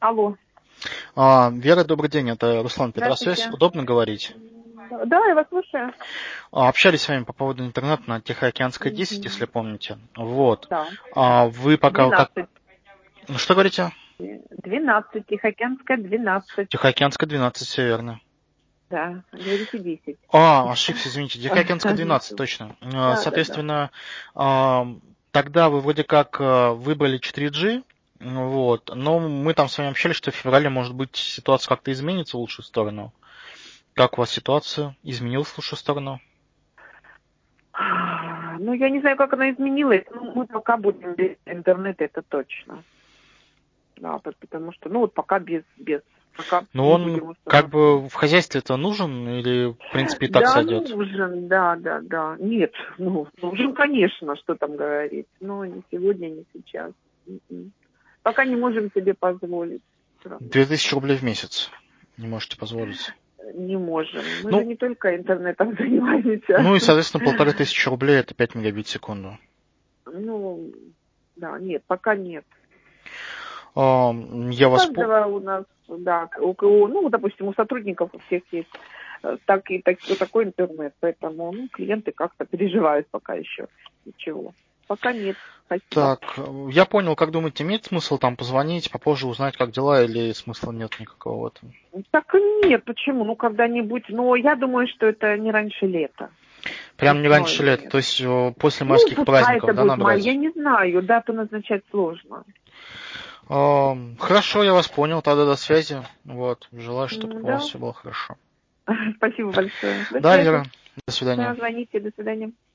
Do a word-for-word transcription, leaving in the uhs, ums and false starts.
Алло. А, Вера, добрый день, это Руслан Петросвязь. Здравствуйте. Удобно говорить? Да, я вас слушаю. А, Общались с вами по поводу интернета на Тихоокеанской десять, если Мгм. помните. Вот. Да. А вы пока как... двенадцать. Ну, что говорите? двенадцать. Тихоокеанская двенадцать. Тихоокеанская двенадцать, все верно. Да, говорите десять. А, ошибся, извините. Тихоокеанская двенадцать, точно. А, Да, да, да. Соответственно, а, тогда вы вроде как а, выбрали четыре джи, ну вот, но мы там с вами общались, что в феврале, может быть, ситуация как-то изменится в лучшую сторону. Как у вас ситуация изменилась в лучшую сторону? А, Ну, я не знаю, как она изменилась. Ну, мы пока будем без интернета, это точно. Да, по- потому что, ну, вот пока без, без. Пока Но не он будем как устанавливать. бы в хозяйстве это нужен или, в принципе, и так Да, сойдет? нужен, да, да, да. Нет, ну, нужен, конечно, что там говорить. Но не сегодня, не сейчас. М-м. Пока не можем себе позволить. Правда. Две тысячи рублей в месяц не можете позволить. Не можем. Мы же Ну, не только интернетом занимаемся. ну и, соответственно, полторы тысячи рублей это пять мегабит в секунду. Ну, да, нет, пока нет. А, Я У вас по... каждого у нас, да, у кого, ну, допустим, у сотрудников у всех есть э, так и так, такой интернет, поэтому ну, клиенты как-то переживают пока еще. Ничего. Пока нет. Спасибо. Так, я понял, как думаете, имеет смысл там позвонить, попозже узнать, как дела, или смысла нет никакого в этом? Так нет, почему? Ну, когда-нибудь. Но я думаю, что это не раньше лета. Прям не Весной раньше лета, нет. то есть э, после Ну, майских пускай это праздников, да, будет май. Я набрать? не знаю, дату назначать сложно. А, Хорошо, я вас понял, тогда до связи. Вот, желаю, чтобы М, у вас Да. все было хорошо. Спасибо большое. До Да, связи. Вера, до свидания. Да, звоните. До свидания.